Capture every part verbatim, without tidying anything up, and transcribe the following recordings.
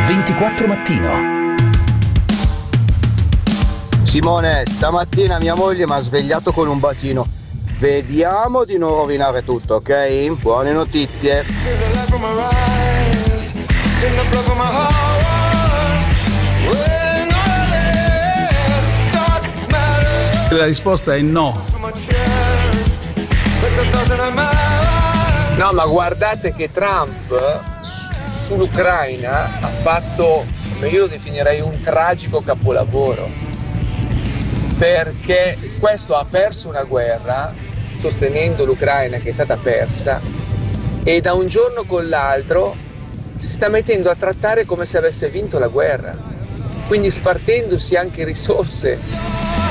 ventiquattro Mattino. Simone, stamattina mia moglie mi ha svegliato con un bacino. Vediamo di non rovinare tutto, ok? Buone notizie. La risposta è no. No, ma guardate che Trump sull'Ucraina ha fatto, io lo definirei un tragico capolavoro, perché questo ha perso una guerra sostenendo l'Ucraina che è stata persa, e da un giorno con l'altro si sta mettendo a trattare come se avesse vinto la guerra, quindi spartendosi anche risorse.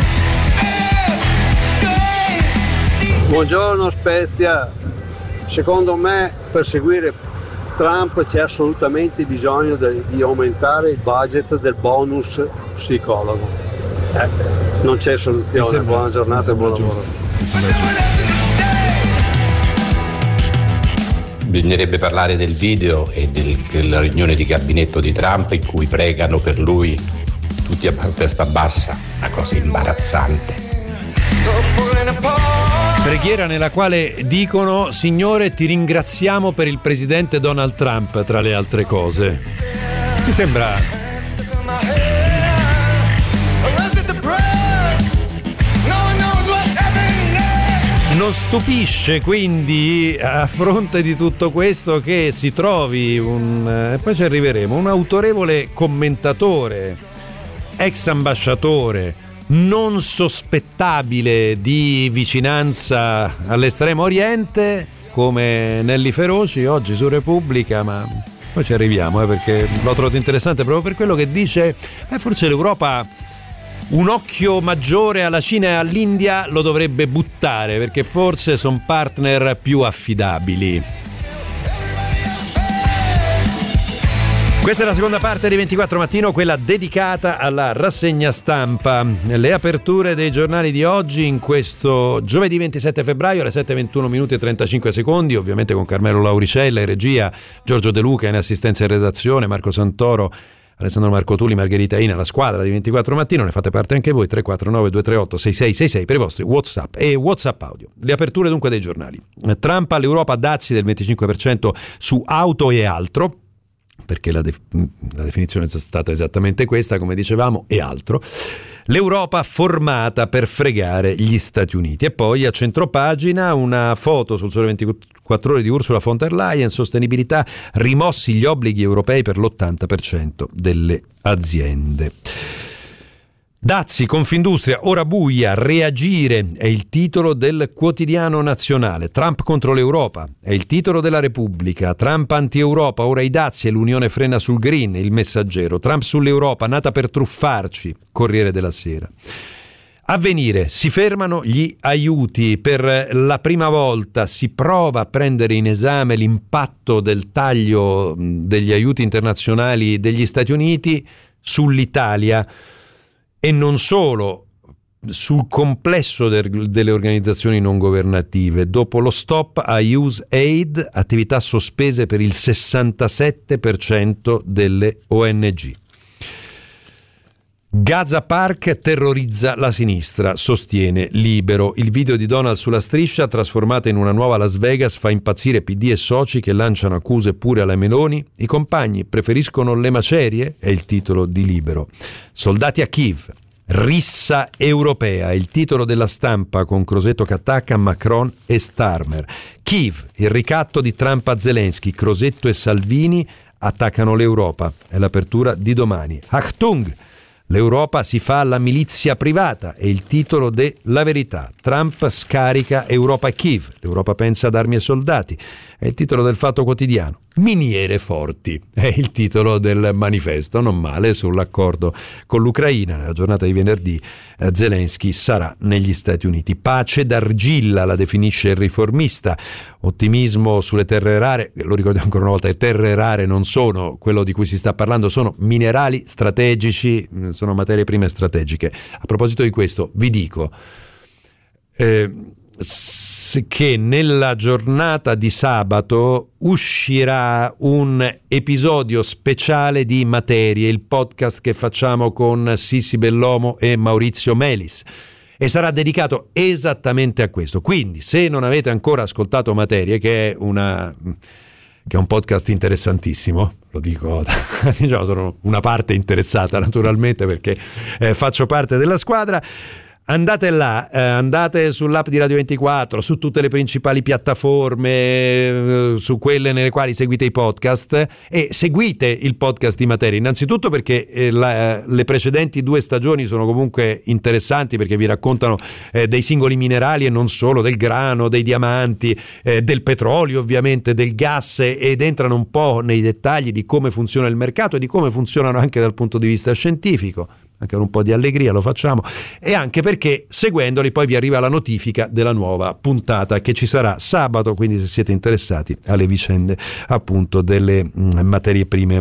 Buongiorno Spezia, secondo me per seguire Trump c'è assolutamente bisogno de- di aumentare il budget del bonus psicologo. Eh, non c'è soluzione, sembra, buona giornata e buon lavoro. Bisognerebbe parlare del video e del, della riunione di gabinetto di Trump in cui pregano per lui tutti a testa bassa, una cosa imbarazzante. Preghiera nella quale dicono: Signore, ti ringraziamo per il presidente Donald Trump, tra le altre cose. Mi sembra non stupisce quindi, a fronte di tutto questo, che si trovi un, e poi ci arriveremo, un autorevole commentatore, ex ambasciatore, non sospettabile di vicinanza all'estremo oriente, come Nelly Feroci oggi su Repubblica, ma poi ci arriviamo, eh, perché l'ho trovato interessante proprio per quello che dice. Eh, forse l'Europa un occhio maggiore alla Cina e all'India lo dovrebbe buttare, perché forse sono partner più affidabili. Questa è la seconda parte di ventiquattro Mattino, quella dedicata alla rassegna stampa. Le aperture dei giornali di oggi in questo giovedì ventisette febbraio alle sette e ventuno minuti e trentacinque secondi, ovviamente con Carmelo Lauricella in regia, Giorgio De Luca in assistenza e redazione, Marco Santoro, Alessandro Marcotuli, Margherita Ina, la squadra di ventiquattro Mattino. Ne fate parte anche voi, tre quattro nove due tre otto sei sei sei sei per i vostri WhatsApp e WhatsApp audio. Le aperture dunque dei giornali. Trump all'Europa, dazi del venticinque per cento su auto e altro, perché la, def- la definizione è stata esattamente questa, come dicevamo, e altro. L'Europa formata per fregare gli Stati Uniti. E poi a centropagina una foto sul Sole ventiquattro Ore di Ursula von der Leyen: sostenibilità, rimossi gli obblighi europei per l'ottanta per cento delle aziende. Dazi, Confindustria, ora buia, reagire è il titolo del Quotidiano Nazionale. Trump contro l'Europa è il titolo della Repubblica. Trump anti-Europa, ora i dazi e l'Unione frena sul green, Il Messaggero. Trump sull'Europa, nata per truffarci, Corriere della Sera. Avvenire, si fermano gli aiuti. Per la prima volta si prova a prendere in esame l'impatto del taglio degli aiuti internazionali degli Stati Uniti sull'Italia, e non solo, sul complesso de- delle organizzazioni non governative. Dopo lo stop a USAID, attività sospese per il sessantasette per cento delle O N G. Gaza Park terrorizza la sinistra, sostiene Libero. Il video di Donald sulla striscia, trasformata in una nuova Las Vegas, fa impazzire P D e soci che lanciano accuse pure alla Meloni. I compagni preferiscono le macerie, è il titolo di Libero. Soldati a Kiev, rissa europea, è il titolo della Stampa, con Crosetto che attacca Macron e Starmer. Kiev, il ricatto di Trump a Zelensky, Crosetto e Salvini attaccano l'Europa, è l'apertura di Domani. Achtung! L'Europa si fa alla milizia privata, è il titolo de La Verità. Trump scarica Europa e Kiev, l'Europa pensa ad armi e soldati, è il titolo del Fatto Quotidiano. Miniere forti, è il titolo del Manifesto. Non male sull'accordo con l'Ucraina. Nella giornata di venerdì eh, Zelensky sarà negli Stati Uniti. Pace d'argilla, la definisce il Riformista. Ottimismo sulle terre rare, lo ricordiamo ancora una volta, le terre rare non sono quello di cui si sta parlando, sono minerali strategici, sono materie prime strategiche. A proposito di questo vi dico, eh, che nella giornata di sabato uscirà un episodio speciale di Materie, il podcast che facciamo con Sissi Bellomo e Maurizio Melis, e sarà dedicato esattamente a questo. Quindi, se non avete ancora ascoltato Materie, che è una che è un podcast interessantissimo, lo dico, diciamo, sono una parte interessata naturalmente perché eh, faccio parte della squadra. Andate là, eh, andate sull'app di Radio ventiquattro, su tutte le principali piattaforme, eh, su quelle nelle quali seguite i podcast, e seguite il podcast di Materie, innanzitutto perché eh, la, le precedenti due stagioni sono comunque interessanti, perché vi raccontano eh, dei singoli minerali e non solo, del grano, dei diamanti, eh, del petrolio ovviamente, del gas, ed entrano un po' nei dettagli di come funziona il mercato e di come funzionano anche dal punto di vista scientifico. Anche con un po' di allegria lo facciamo, e anche perché seguendoli poi vi arriva la notifica della nuova puntata che ci sarà sabato, quindi se siete interessati alle vicende appunto delle mh, materie prime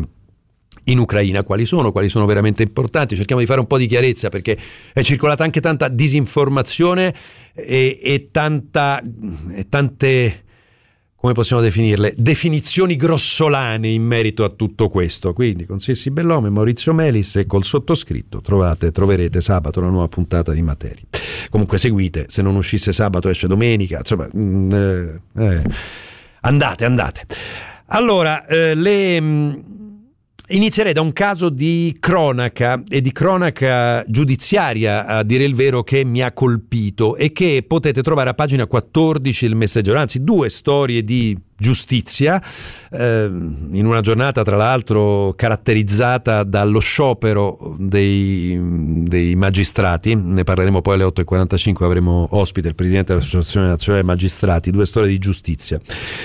in Ucraina, quali sono, quali sono veramente importanti. Cerchiamo di fare un po' di chiarezza, perché è circolata anche tanta disinformazione e, e tanta e tante, come possiamo definirle, definizioni grossolane in merito a tutto questo. Quindi con Sissi Bellomo e Maurizio Melis e col sottoscritto trovate, troverete sabato una nuova puntata di Materie. Comunque seguite, se non uscisse sabato esce domenica, insomma, eh, eh, andate, andate. Allora, eh, le... Mh, inizierei da un caso di cronaca e di cronaca giudiziaria, a dire il vero, che mi ha colpito e che potete trovare a pagina quattordici del Messaggero, anzi due storie di giustizia eh, in una giornata tra l'altro caratterizzata dallo sciopero dei, dei magistrati. Ne parleremo poi alle otto e quarantacinque, avremo ospite il presidente dell'Associazione Nazionale Magistrati. Due storie di giustizia.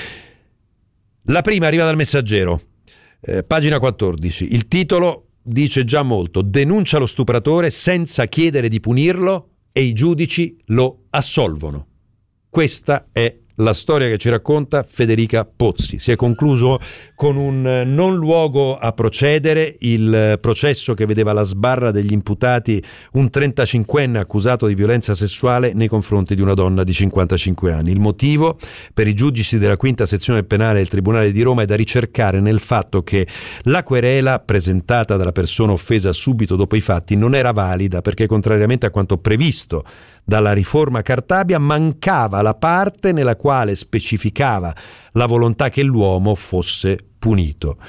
La prima arriva dal Messaggero. Eh, pagina quattordici, il titolo dice già molto: denuncia lo stupratore senza chiedere di punirlo e i giudici lo assolvono. Questa è la storia che ci racconta Federica Pozzi. Si è concluso con un non luogo a procedere il processo che vedeva alla sbarra degli imputati un trentacinquenne accusato di violenza sessuale nei confronti di una donna di cinquantacinque anni. Il motivo per i giudici della quinta sezione penale del Tribunale di Roma è da ricercare nel fatto che la querela presentata dalla persona offesa subito dopo i fatti non era valida, perché contrariamente a quanto previsto dalla riforma Cartabia mancava la parte nella quale specificava la volontà che l'uomo fosse punito.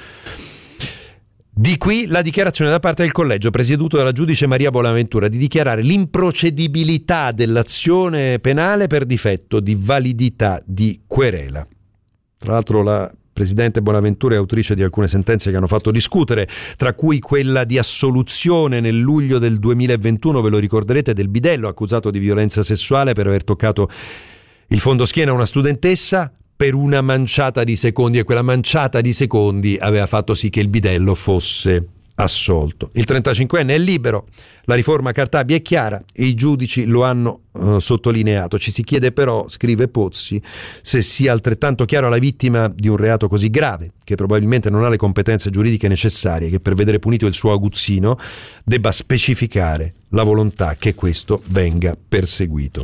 Di qui la dichiarazione da parte del collegio presieduto dalla giudice Maria Bonaventura di dichiarare l'improcedibilità dell'azione penale per difetto di validità di querela. Tra l'altro la Presidente Bonaventura è autrice di alcune sentenze che hanno fatto discutere, tra cui quella di assoluzione nel luglio del duemilaventuno, ve lo ricorderete, del bidello accusato di violenza sessuale per aver toccato il fondoschiena a una studentessa per una manciata di secondi, e quella manciata di secondi aveva fatto sì che il bidello fosse assolto. Il trentacinquenne è libero, la riforma Cartabia è chiara e i giudici lo hanno uh, sottolineato. Ci si chiede però, scrive Pozzi, se sia altrettanto chiaro alla vittima di un reato così grave, che probabilmente non ha le competenze giuridiche necessarie, che per vedere punito il suo aguzzino debba specificare la volontà che questo venga perseguito.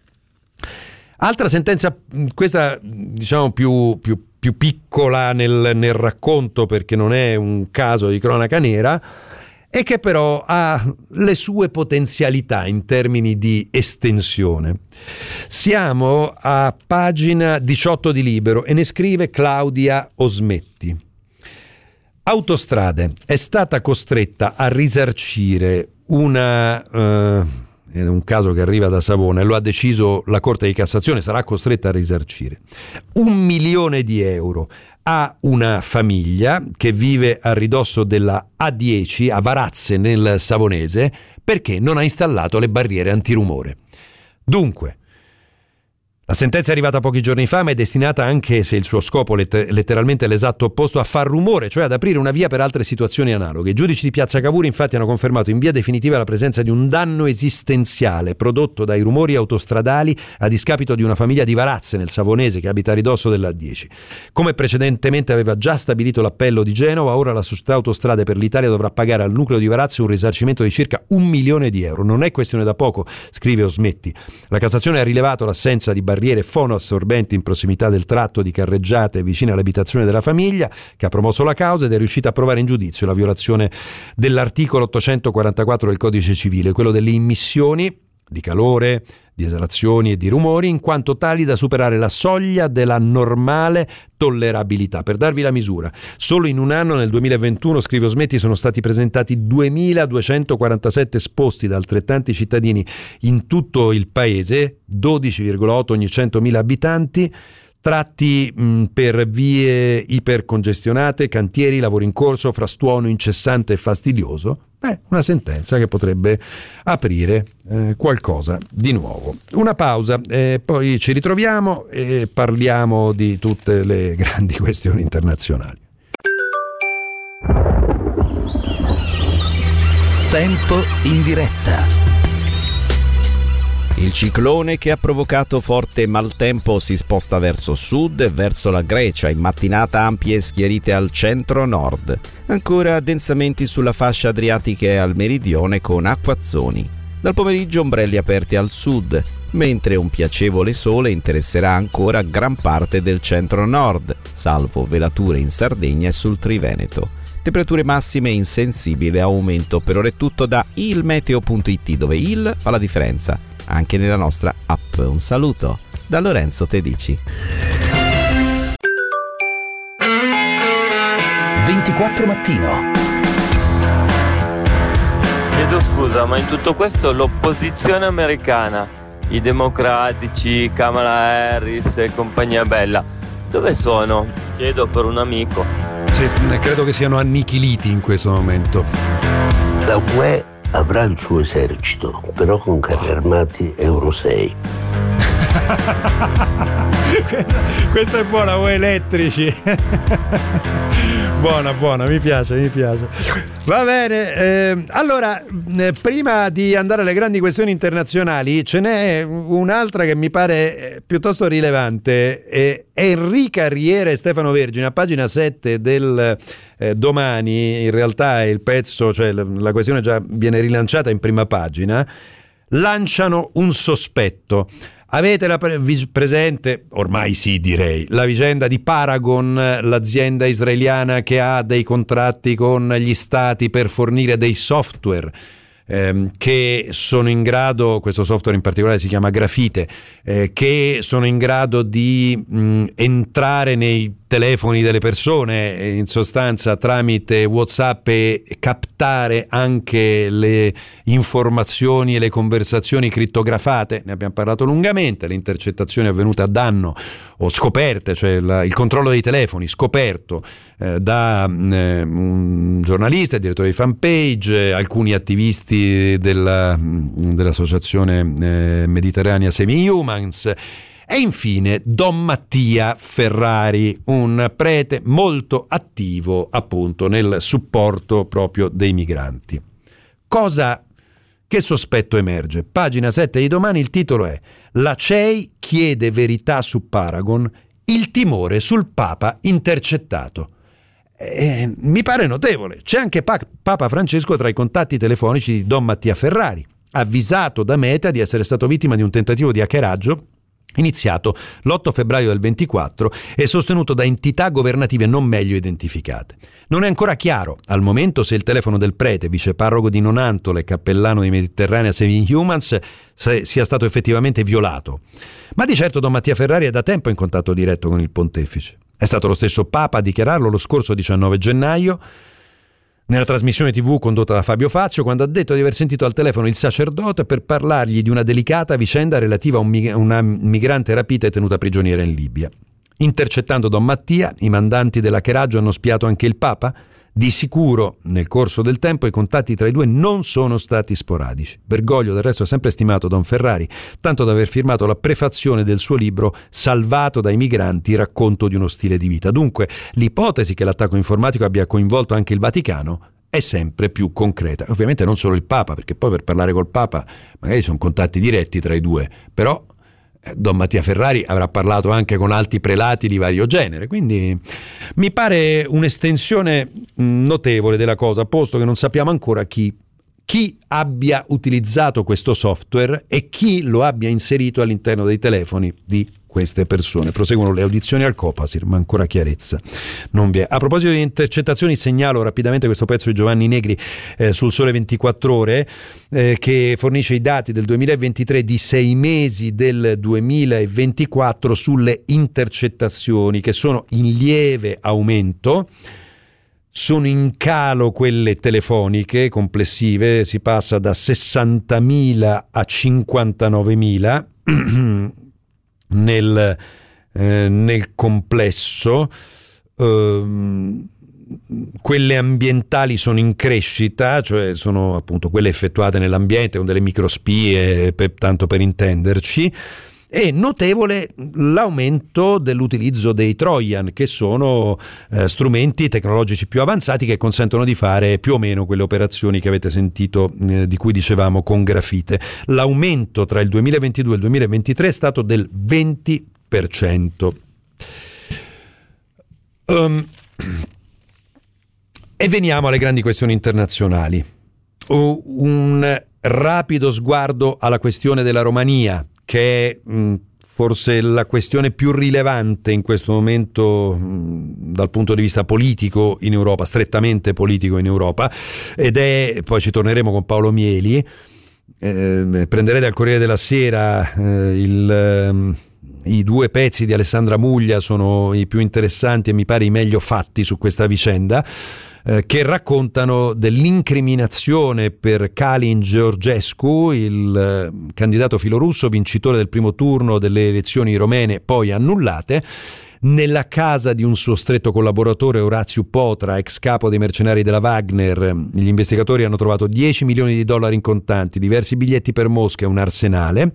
Altra sentenza, questa diciamo più, più più piccola nel, nel racconto, perché non è un caso di cronaca nera, e che però ha le sue potenzialità in termini di estensione. Siamo a pagina diciotto di Libero e ne scrive Claudia Osmetti. Autostrade è stata costretta a risarcire una... Uh, è un caso che arriva da Savona e lo ha deciso la Corte di Cassazione, sarà costretta a risarcire un milione di euro a una famiglia che vive a ridosso della A dieci a Varazze nel Savonese, perché non ha installato le barriere antirumore. Dunque, La sentenza è arrivata pochi giorni fa, ma è destinata, anche se il suo scopo è letteralmente l'esatto opposto, a far rumore, cioè ad aprire una via per altre situazioni analoghe. I giudici di Piazza Cavour infatti hanno confermato in via definitiva la presenza di un danno esistenziale prodotto dai rumori autostradali a discapito di una famiglia di Varazze nel Savonese che abita a ridosso della A dieci. Come precedentemente aveva già stabilito l'appello di Genova, ora la società Autostrade per l'Italia dovrà pagare al nucleo di Varazze un risarcimento di circa un milione di euro. Non è questione da poco, scrive Osmetti. La Cassazione ha rilevato l'assenza di barriere fonoassorbenti in prossimità del tratto di carreggiate vicino all'abitazione della famiglia, che ha promosso la causa ed è riuscita a provare in giudizio la violazione dell'articolo ottocentoquarantaquattro del Codice Civile, quello delle immissioni di calore, di esalazioni e di rumori, in quanto tali da superare la soglia della normale tollerabilità. Per darvi la misura, solo in un anno, nel duemilaventuno, scrive Osmetti, sono stati presentati duemiladuecentoquarantasette esposti da altrettanti cittadini in tutto il paese, dodici virgola otto ogni centomila abitanti, tratti mh, per vie ipercongestionate, cantieri, lavori in corso, frastuono incessante e fastidioso. Beh, una sentenza che potrebbe aprire eh, qualcosa di nuovo. Una pausa, eh, poi ci ritroviamo e parliamo di tutte le grandi questioni internazionali. Tempo in diretta. Il ciclone che ha provocato forte maltempo si sposta verso sud e verso la Grecia, in mattinata ampie schiarite al centro-nord. Ancora densamenti sulla fascia adriatica e al meridione con acquazzoni. Dal pomeriggio ombrelli aperti al sud, mentre un piacevole sole interesserà ancora gran parte del centro-nord, salvo velature in Sardegna e sul Triveneto. Temperature massime in sensibile aumento. Per ora è tutto da ilmeteo punto it, dove il fa la differenza anche nella nostra app. Un saluto da Lorenzo Tedici. ventiquattro Mattino. Chiedo scusa, ma in tutto questo l'opposizione americana, i democratici, Kamala Harris e compagnia bella, dove sono? Chiedo per un amico. Sì, credo che siano annichiliti in questo momento. La U E avrà il suo esercito, però con carri armati Euro sei. Questa è buona, voi elettrici. Buona, buona, mi piace, mi piace. Va bene, eh, allora, eh, prima di andare alle grandi questioni internazionali, ce n'è un'altra che mi pare eh, piuttosto rilevante. Eh, Enrica Riera e Stefano Vergine, a pagina sette del eh, Domani, in realtà il pezzo, cioè la, la questione già viene rilanciata in prima pagina, lanciano un sospetto. Avete la pre- presente, ormai sì direi, la vicenda di Paragon, l'azienda israeliana che ha dei contratti con gli stati per fornire dei software ehm, che sono in grado, questo software in particolare si chiama Grafite, eh, che sono in grado di mh, entrare nei telefoni delle persone, in sostanza tramite WhatsApp, e captare anche le informazioni e le conversazioni crittografate. Ne abbiamo parlato lungamente. Le intercettazioni avvenute a danno o scoperte, cioè la, il controllo dei telefoni scoperto eh, da eh, un giornalista, il direttore di fanpage, eh, alcuni attivisti della, dell'associazione eh, Mediterranea Saving Humans. E infine Don Mattia Ferrari, un prete molto attivo appunto nel supporto proprio dei migranti. Cosa, che sospetto emerge? Pagina sette di Domani, il titolo è: La C E I chiede verità su Paragon, il timore sul Papa intercettato. Eh, mi pare notevole. C'è anche pa- Papa Francesco tra i contatti telefonici di Don Mattia Ferrari, avvisato da Meta di essere stato vittima di un tentativo di hackeraggio iniziato l'otto febbraio del ventiquattro e sostenuto da entità governative non meglio identificate. Non è ancora chiaro al momento se il telefono del prete, viceparroco di Nonantole e cappellano di Mediterranea Saving Humans, se sia stato effettivamente violato. Ma di certo Don Mattia Ferrari è da tempo in contatto diretto con il pontefice. È stato lo stesso Papa a dichiararlo lo scorso diciannove gennaio nella trasmissione tivù condotta da Fabio Fazio, quando ha detto di aver sentito al telefono il sacerdote per parlargli di una delicata vicenda relativa a un mig- una migrante rapita e tenuta prigioniera in Libia. Intercettando Don Mattia, i mandanti dell'hackeraggio hanno spiato anche il Papa? Di sicuro, nel corso del tempo, i contatti tra i due non sono stati sporadici. Bergoglio, del resto, è sempre stimato Don Ferrari, tanto da aver firmato la prefazione del suo libro Salvato dai migranti, racconto di uno stile di vita. Dunque, l'ipotesi che l'attacco informatico abbia coinvolto anche il Vaticano è sempre più concreta. Ovviamente non solo il Papa, perché poi per parlare col Papa magari sono contatti diretti tra i due, però Don Mattia Ferrari avrà parlato anche con alti prelati di vario genere, quindi mi pare un'estensione notevole della cosa, posto che non sappiamo ancora chi, chi abbia utilizzato questo software e chi lo abbia inserito all'interno dei telefoni di queste persone. Proseguono le audizioni al Copasir, ma ancora chiarezza non vi è. A proposito di intercettazioni, segnalo rapidamente questo pezzo di Giovanni Negri eh, sul Sole ventiquattro Ore eh, che fornisce i dati del duemilaventitré di sei mesi del duemilaventiquattro sulle intercettazioni, che sono in lieve aumento. Sono in calo quelle telefoniche complessive, si passa da sessantamila a cinquantanovemila nel, eh, nel complesso. Uh, quelle ambientali sono in crescita, cioè sono appunto quelle effettuate nell'ambiente con delle microspie, per, tanto per intenderci. È notevole l'aumento dell'utilizzo dei Trojan, che sono eh, strumenti tecnologici più avanzati che consentono di fare più o meno quelle operazioni che avete sentito, eh, di cui dicevamo con Grafite. L'aumento tra il duemilaventidue e il duemilaventitré è stato del venti per cento. Um, e veniamo alle grandi questioni internazionali. Uh, un rapido sguardo alla questione della Romania, che è mh, forse la questione più rilevante in questo momento mh, dal punto di vista politico in Europa, strettamente politico in Europa, ed è, poi ci torneremo con Paolo Mieli, eh, prenderete al Corriere della Sera eh, il... Eh, i due pezzi di Alessandra Muglia, sono i più interessanti e mi pare i meglio fatti su questa vicenda, eh, che raccontano dell'incriminazione per Calin Georgescu, il eh, candidato filorusso vincitore del primo turno delle elezioni romene poi annullate, nella casa di un suo stretto collaboratore, Orazio Potra, ex capo dei mercenari della Wagner. Gli investigatori hanno trovato dieci milioni di dollari in contanti, diversi biglietti per Mosca e un arsenale.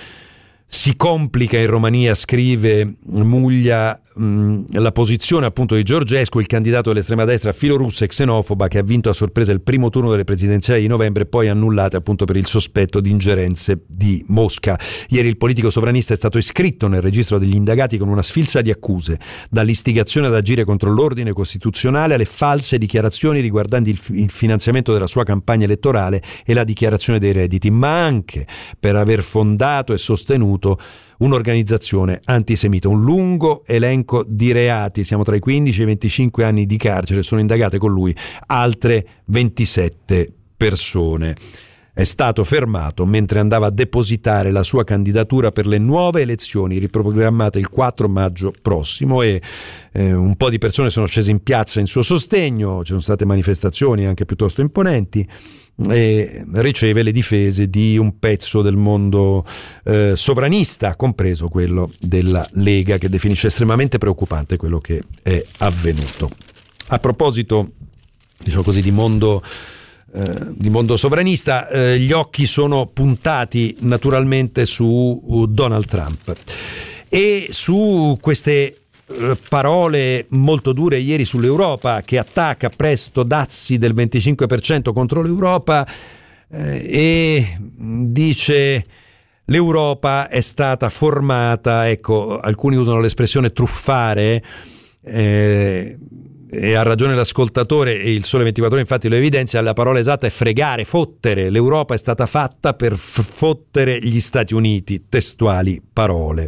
Si complica in Romania, scrive Muglia, mh, la posizione appunto di Georgescu, il candidato dell'estrema destra filorussa e xenofoba, che ha vinto a sorpresa il primo turno delle presidenziali di novembre, poi annullate appunto per il sospetto di ingerenze di Mosca. Ieri il politico sovranista è stato iscritto nel registro degli indagati con una sfilza di accuse, dall'istigazione ad agire contro l'ordine costituzionale alle false dichiarazioni riguardanti il, il finanziamento della sua campagna elettorale e la dichiarazione dei redditi, ma anche per aver fondato e sostenuto un'organizzazione antisemita. Un lungo elenco di reati, siamo tra i quindici e i venticinque anni di carcere, sono indagate con lui altre ventisette persone. È stato fermato mentre andava a depositare la sua candidatura per le nuove elezioni riprogrammate il quattro maggio prossimo, e eh, un po' di persone sono scese in piazza in suo sostegno, ci sono state manifestazioni anche piuttosto imponenti, e riceve le difese di un pezzo del mondo eh, sovranista, compreso quello della Lega, che definisce estremamente preoccupante quello che è avvenuto. A proposito, diciamo così, di mondo eh, di mondo sovranista, eh, gli occhi sono puntati naturalmente su Donald Trump e su queste parole molto dure ieri sull'Europa, che attacca presto dazi del venticinque per cento contro l'Europa eh, e dice l'Europa è stata formata, ecco, alcuni usano l'espressione truffare, eh, e ha ragione l'ascoltatore, e il Sole ventiquattro Ore infatti lo evidenzia, la parola esatta è fregare, fottere. L'Europa è stata fatta per f- fottere gli Stati Uniti, testuali parole.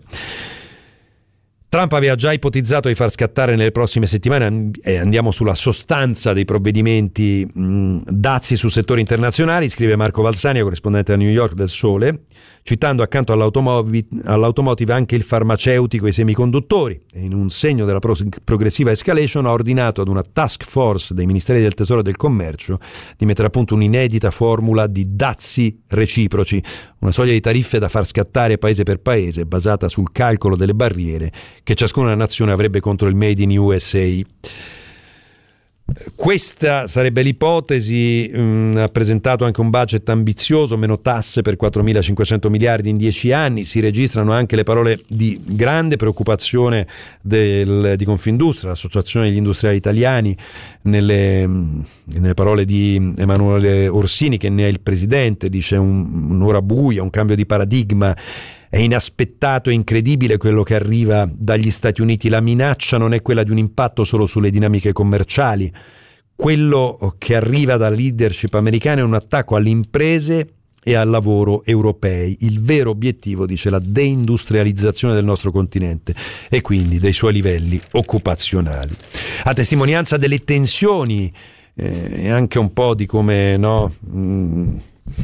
Trump aveva già ipotizzato di far scattare nelle prossime settimane, e andiamo sulla sostanza dei provvedimenti, mh, dazi su settori internazionali, scrive Marco Valsania, corrispondente a New York del Sole, citando accanto all'automotive, all'automotive anche il farmaceutico e i semiconduttori, e in un segno della pro- progressiva escalation ha ordinato ad una task force dei Ministeri del Tesoro e del Commercio di mettere a punto un'inedita formula di dazi reciproci, una soglia di tariffe da far scattare paese per paese, basata sul calcolo delle barriere che ciascuna nazione avrebbe contro il Made in U S A. Questa sarebbe l'ipotesi. Mh, ha presentato anche un budget ambizioso, meno tasse per quattromilacinquecento miliardi in dieci anni. Si registrano anche le parole di grande preoccupazione del, di Confindustria, l'associazione degli industriali italiani, nelle, nelle parole di Emanuele Orsini, che ne è il presidente. Dice un, un'ora buia, un cambio di paradigma. È inaspettato e incredibile quello che arriva dagli Stati Uniti. La minaccia non è quella di un impatto solo sulle dinamiche commerciali. Quello che arriva dalla leadership americana è un attacco alle imprese e al lavoro europei. Il vero obiettivo, dice, la deindustrializzazione del nostro continente e quindi dei suoi livelli occupazionali. A testimonianza delle tensioni eh, e anche un po' di come no... Mh,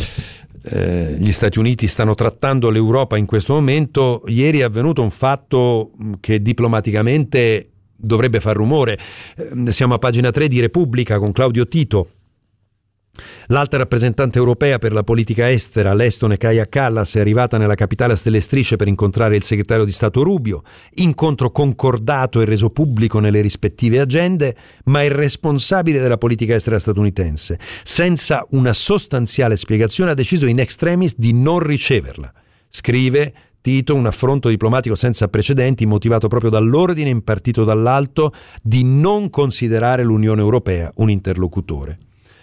Eh, gli Stati Uniti stanno trattando l'Europa in questo momento, ieri è avvenuto un fatto che diplomaticamente dovrebbe far rumore. Eh, siamo a pagina tre di Repubblica con Claudio Tito. L'alta rappresentante europea per la politica estera, l'estone Kaja Kallas, è arrivata nella capitale a Stelle e Strisce per incontrare il segretario di Stato Rubio. Incontro concordato e reso pubblico nelle rispettive agende, ma il responsabile della politica estera statunitense, senza una sostanziale spiegazione, ha deciso in extremis di non riceverla. Scrive Tito, un affronto diplomatico senza precedenti motivato proprio dall'ordine impartito dall'alto di non considerare l'Unione Europea un interlocutore.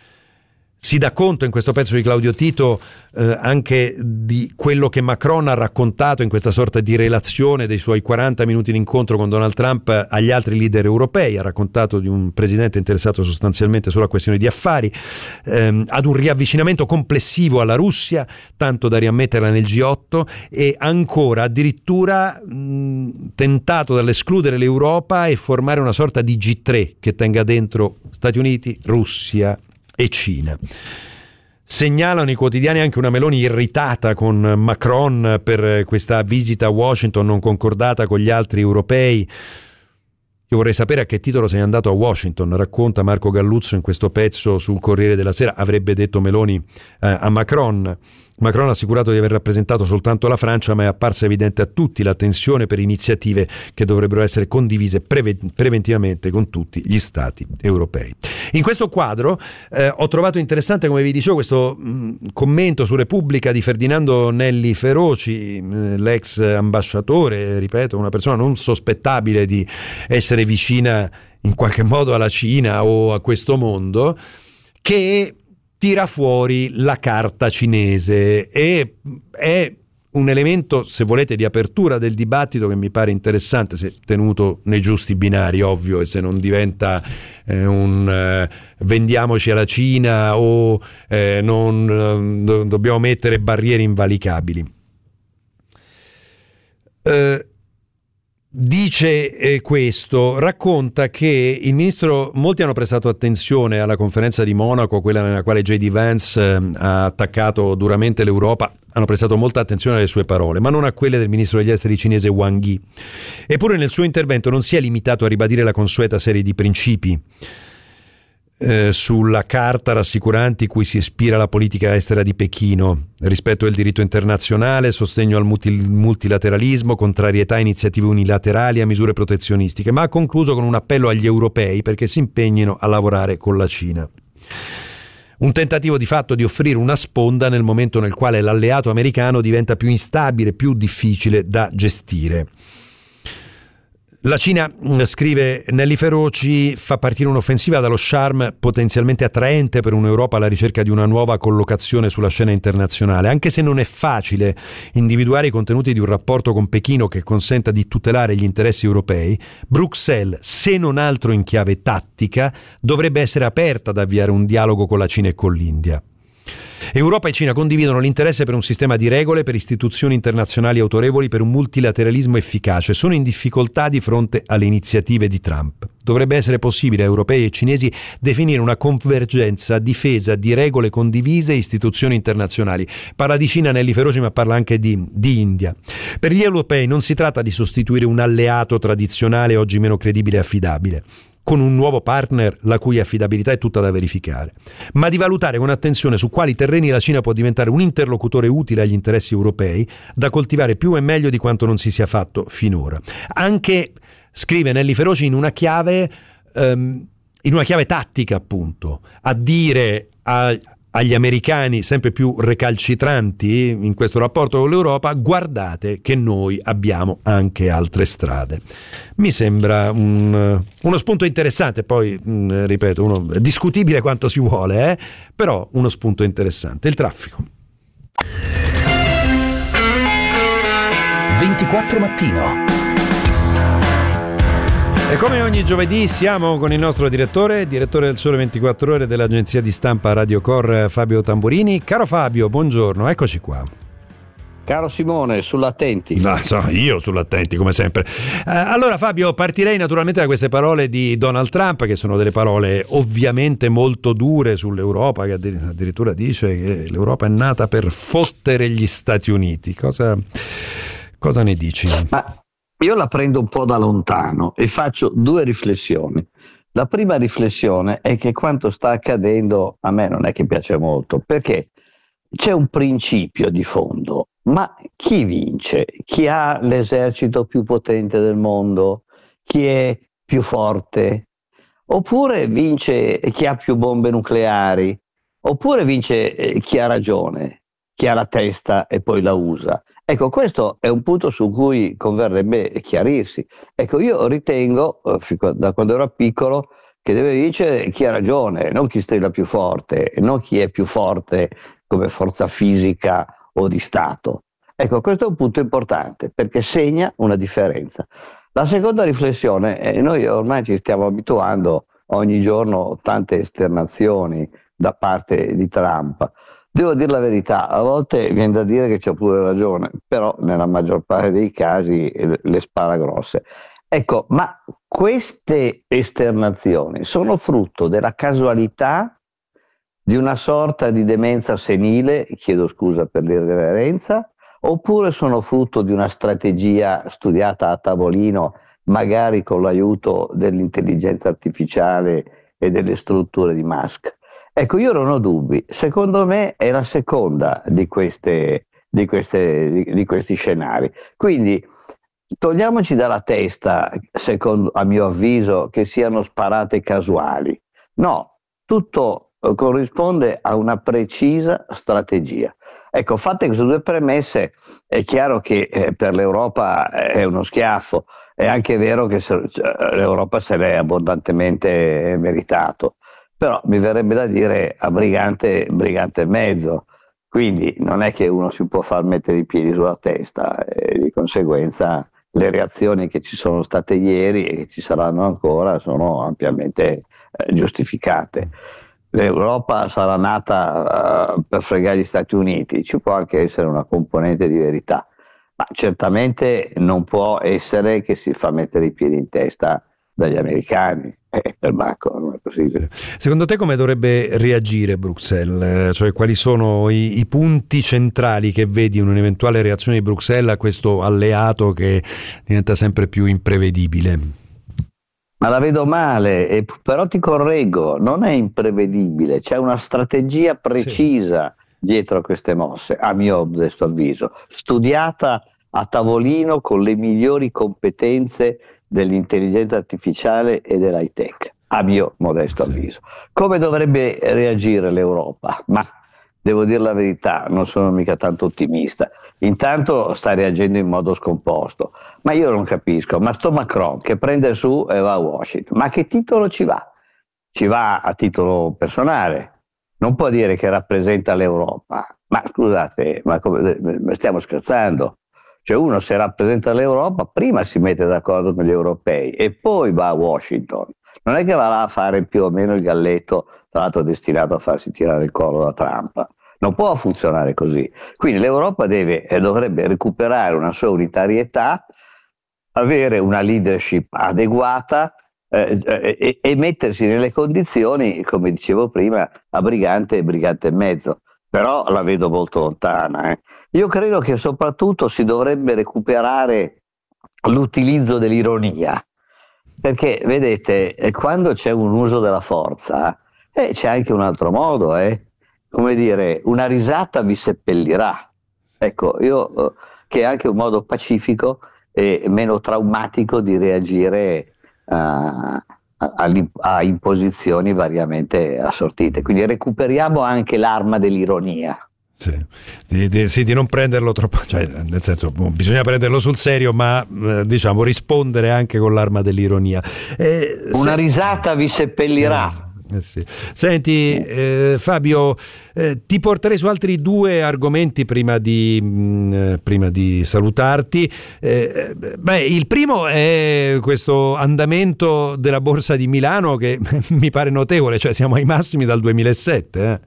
Si dà conto in questo pezzo di Claudio Tito eh, anche di quello che Macron ha raccontato in questa sorta di relazione dei suoi quaranta minuti di incontro con Donald Trump agli altri leader europei. Ha raccontato di un presidente interessato sostanzialmente solo a questioni di affari, ehm, ad un riavvicinamento complessivo alla Russia, tanto da riammetterla nel G otto, e ancora addirittura mh, tentato dall'escludere l'Europa e formare una sorta di G tre che tenga dentro Stati Uniti, Russia e Cina. Segnalano i quotidiani anche una Meloni irritata con Macron per questa visita a Washington non concordata con gli altri europei. Io vorrei sapere a che titolo sei andato a Washington, racconta Marco Galluzzo in questo pezzo sul Corriere della Sera. Avrebbe detto Meloni eh, a Macron. Macron ha assicurato di aver rappresentato soltanto la Francia, ma è apparsa evidente a tutti la tensione per iniziative che dovrebbero essere condivise preve- preventivamente con tutti gli stati europei. In questo quadro eh, ho trovato interessante, come vi dicevo, questo mh, commento su Repubblica di Ferdinando Nelli Feroci, mh, l'ex ambasciatore, ripeto, una persona non sospettabile di essere vicina in qualche modo alla Cina o a questo mondo, che tira fuori la carta cinese e è un elemento, se volete, di apertura del dibattito che mi pare interessante, se tenuto nei giusti binari, ovvio, e se non diventa eh, un eh, vendiamoci alla Cina o eh, non eh, do- dobbiamo mettere barriere invalicabili. Eh, Dice eh, questo, racconta che il ministro, molti hanno prestato attenzione alla conferenza di Monaco, quella nella quale J D Vance eh, ha attaccato duramente l'Europa, hanno prestato molta attenzione alle sue parole, ma non a quelle del ministro degli esteri cinese Wang Yi. Eppure nel suo intervento non si è limitato a ribadire la consueta serie di principi Eh, sulla carta rassicuranti cui si ispira la politica estera di Pechino: rispetto del diritto internazionale, sostegno al multi- multilateralismo, contrarietà a iniziative unilaterali e a misure protezionistiche, ma ha concluso con un appello agli europei perché si impegnino a lavorare con la Cina. Un tentativo di fatto di offrire una sponda nel momento nel quale l'alleato americano diventa più instabile, più difficile da gestire. La Cina, scrive Nelli Feroci, fa partire un'offensiva dallo charme potenzialmente attraente per un'Europa alla ricerca di una nuova collocazione sulla scena internazionale, anche se non è facile individuare i contenuti di un rapporto con Pechino che consenta di tutelare gli interessi europei. Bruxelles, se non altro in chiave tattica, dovrebbe essere aperta ad avviare un dialogo con la Cina e con l'India. Europa e Cina condividono l'interesse per un sistema di regole, per istituzioni internazionali autorevoli, per un multilateralismo efficace. Sono in difficoltà di fronte alle iniziative di Trump. Dovrebbe essere possibile a europei e cinesi definire una convergenza a difesa di regole condivise e istituzioni internazionali. Parla di Cina Nelli Feroci, ma parla anche di, di India. Per gli europei non si tratta di sostituire un alleato tradizionale oggi meno credibile e affidabile con un nuovo partner la cui affidabilità è tutta da verificare, ma di valutare con attenzione su quali terreni la Cina può diventare un interlocutore utile agli interessi europei, da coltivare più e meglio di quanto non si sia fatto finora. Anche, scrive Nelli Feroci, in una chiave ehm, in una chiave tattica, appunto, a dire a, agli americani sempre più recalcitranti in questo rapporto con l'Europa: guardate che noi abbiamo anche altre strade. Mi sembra un, uno spunto interessante, poi mh, ripeto, uno, discutibile quanto si vuole, eh? Però uno spunto interessante. Il traffico. ventiquattro Mattino. E come ogni giovedì siamo con il nostro direttore, direttore del Sole ventiquattro Ore dell'agenzia di stampa Radio Cor, Fabio Tamburini. Caro Fabio, buongiorno, eccoci qua. Caro Simone, sull'attenti. No, so, io sull'attenti come sempre. Eh, allora Fabio, partirei naturalmente da queste parole di Donald Trump, che sono delle parole ovviamente molto dure sull'Europa, che addirittura dice che l'Europa è nata per fottere gli Stati Uniti. Cosa, cosa ne dici? Ma io la prendo un po' da lontano e faccio due riflessioni. La prima riflessione è che quanto sta accadendo a me non è che piace molto, perché c'è un principio di fondo. Ma chi vince? Chi ha l'esercito più potente del mondo? Chi è più forte? Oppure vince chi ha più bombe nucleari? Oppure vince chi ha ragione, chi ha la testa e poi la usa? Ecco, questo è un punto su cui converrebbe chiarirsi. Ecco, io ritengo, da quando ero piccolo, che deve vincere chi ha ragione, non chi strilla più forte, non chi è più forte come forza fisica o di Stato. Ecco, questo è un punto importante, perché segna una differenza. La seconda riflessione, eh, noi ormai ci stiamo abituando ogni giorno tante esternazioni da parte di Trump. Devo dire la verità, a volte viene da dire che c'ha pure ragione, però nella maggior parte dei casi le spara grosse. Ecco, ma queste esternazioni sono frutto della casualità, di una sorta di demenza senile, chiedo scusa per l'irreverenza, oppure sono frutto di una strategia studiata a tavolino, magari con l'aiuto dell'intelligenza artificiale e delle strutture di Musk? Ecco, io non ho dubbi, secondo me è la seconda di, queste, di, queste, di, di questi scenari. Quindi togliamoci dalla testa, secondo, a mio avviso, che siano sparate casuali. No, tutto corrisponde a una precisa strategia. Ecco, fatte queste due premesse, è chiaro che eh, per l'Europa è uno schiaffo, è anche vero che se, cioè, l'Europa se l'è abbondantemente meritato. Però mi verrebbe da dire a brigante, brigante e mezzo, quindi non è che uno si può far mettere i piedi sulla testa e di conseguenza le reazioni che ci sono state ieri e che ci saranno ancora sono ampiamente eh, giustificate. L'Europa sarà nata uh, per fregare gli Stati Uniti, ci può anche essere una componente di verità, ma certamente non può essere che si fa mettere i piedi in testa dagli americani. Eh, per Bacco non è possibile. Secondo te come dovrebbe reagire Bruxelles? Cioè, quali sono i, i punti centrali che vedi in un'eventuale reazione di Bruxelles a questo alleato che diventa sempre più imprevedibile? Ma la vedo male, e, però ti correggo, non è imprevedibile, c'è una strategia precisa sì. dietro a queste mosse, a mio modesto avviso, studiata a tavolino con le migliori competenze dell'intelligenza artificiale e dell'high tech, a mio modesto sì. avviso. Come dovrebbe reagire l'Europa? Ma devo dire la verità, non sono mica tanto ottimista. Intanto sta reagendo in modo scomposto, ma io non capisco, ma sto Macron che prende su e va a Washington, ma che titolo ci va? Ci va a titolo personale, non può dire che rappresenta l'Europa, ma scusate, ma come, stiamo scherzando? Cioè uno se rappresenta l'Europa prima si mette d'accordo con gli europei e poi va a Washington, non è che va là a fare più o meno il galletto, tra l'altro destinato a farsi tirare il collo da Trump. Non può funzionare così. Quindi l'Europa deve e dovrebbe recuperare una sua unitarietà, avere una leadership adeguata eh, eh, e mettersi nelle condizioni, come dicevo prima, a brigante e brigante e mezzo. Però la vedo molto lontana. Eh. Io credo che soprattutto si dovrebbe recuperare l'utilizzo dell'ironia, perché vedete, quando c'è un uso della forza, eh, c'è anche un altro modo, eh. Come dire, una risata vi seppellirà. Ecco, io eh, che è anche un modo pacifico e meno traumatico di reagire uh, a, a imposizioni variamente assortite. Quindi recuperiamo anche l'arma dell'ironia. Sì. Di, di, sì, di non prenderlo troppo, cioè, nel senso, bisogna prenderlo sul serio, ma eh, diciamo rispondere anche con l'arma dell'ironia. Eh, Una se... risata vi seppellirà. Eh sì. Senti eh, Fabio, eh, ti porterei su altri due argomenti prima di, mh, prima di salutarti. Eh, beh, il primo è questo andamento della borsa di Milano che mi pare notevole, cioè siamo ai massimi dal duemilasette. Eh.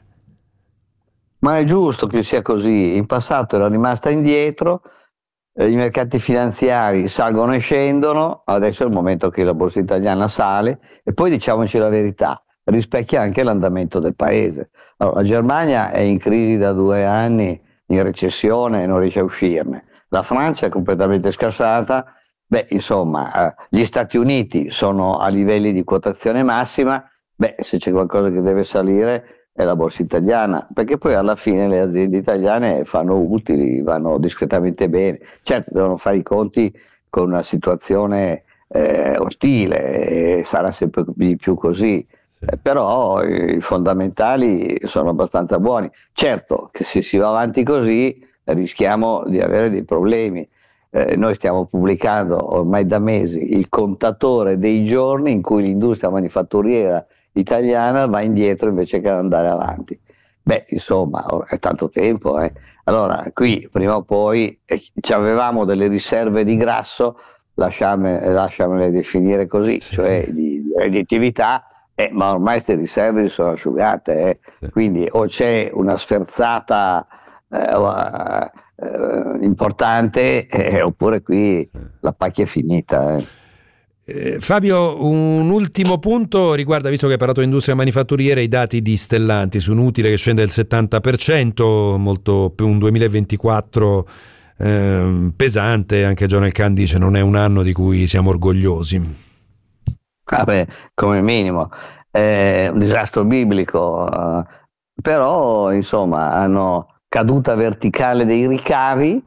Ma è giusto che sia così, in passato era rimasta indietro, eh, i mercati finanziari salgono e scendono, adesso è il momento che la borsa italiana sale e poi diciamoci la verità, rispecchia anche l'andamento del paese. Allora, la Germania è in crisi da due anni, in recessione e non riesce a uscirne. La Francia è completamente scassata. Beh, insomma, eh, gli Stati Uniti sono a livelli di quotazione massima. Beh, se c'è qualcosa che deve salire è la borsa italiana, perché poi alla fine le aziende italiane fanno utili, vanno discretamente bene. Certo, devono fare i conti con una situazione eh, ostile e sarà sempre di più così. Eh, però i fondamentali sono abbastanza buoni. Certo che se si va avanti così rischiamo di avere dei problemi. Eh, noi stiamo pubblicando ormai da mesi il contatore dei giorni in cui l'industria manifatturiera italiana va indietro invece che andare avanti. Beh, insomma, è tanto tempo. Eh. Allora, qui prima o poi eh, avevamo delle riserve di grasso, lasciamole, lasciamole definire così, sì. Cioè di, di redditività. Eh, ma ormai queste riserve sono asciugate, eh. Sì. Quindi o c'è una sferzata eh, eh, importante eh, oppure qui sì. La pacchia è finita. Eh. Eh, Fabio, un ultimo punto riguarda, visto che hai parlato di industria manifatturiera, i dati di Stellantis, un utile che scende del settanta per cento, molto per un duemilaventiquattro eh, pesante, anche John Elkann dice non è un anno di cui siamo orgogliosi. Ah beh, come minimo è un disastro biblico, uh, però insomma hanno caduta verticale dei ricavi,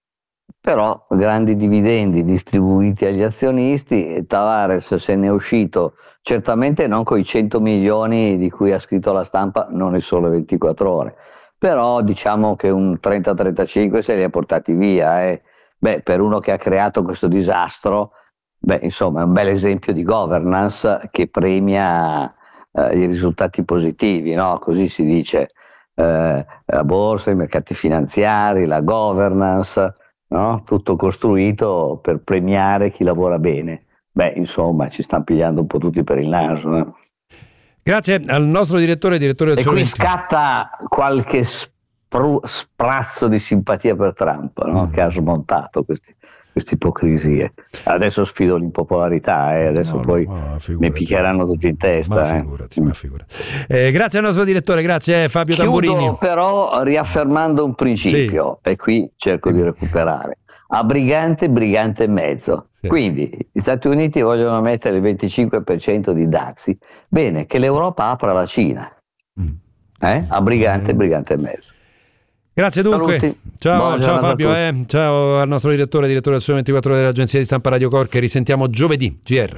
però grandi dividendi distribuiti agli azionisti e Tavares se ne è uscito certamente non con i cento milioni di cui ha scritto la Stampa, non è solo ventiquattro ore, però diciamo che un trenta trentacinque se li ha portati via. Eh. Beh, per uno che ha creato questo disastro, beh, insomma, è un bel esempio di governance che premia eh, i risultati positivi, no? Così si dice, eh, la borsa, i mercati finanziari, la governance, no? Tutto costruito per premiare chi lavora bene. Beh, insomma, ci stanno pigliando un po' tutti per il naso. Eh? Grazie al nostro direttore, direttore del E qui scatta qualche spru- sprazzo di simpatia per Trump, no? mm. che ha smontato questi queste ipocrisie. Adesso sfido l'impopolarità, eh. Adesso no, poi no, mi picchieranno tutti in testa. Ma figurati, eh. ma figurati. Eh, grazie al nostro direttore, grazie eh, Fabio Chiudo Tamburini. Però riaffermando un principio, sì. E qui cerco sì. di recuperare. A brigante, brigante e mezzo. Sì. Quindi gli Stati Uniti vogliono mettere il venticinque per cento di dazi. Bene, che l'Europa apra la Cina. Mm. Eh? A brigante, mm. brigante e mezzo. Grazie dunque, Saluti. ciao, ciao Fabio, eh. ciao al nostro direttore, direttore del Sole ventiquattro Ore dell'agenzia di stampa Radio Cork, risentiamo giovedì, G R.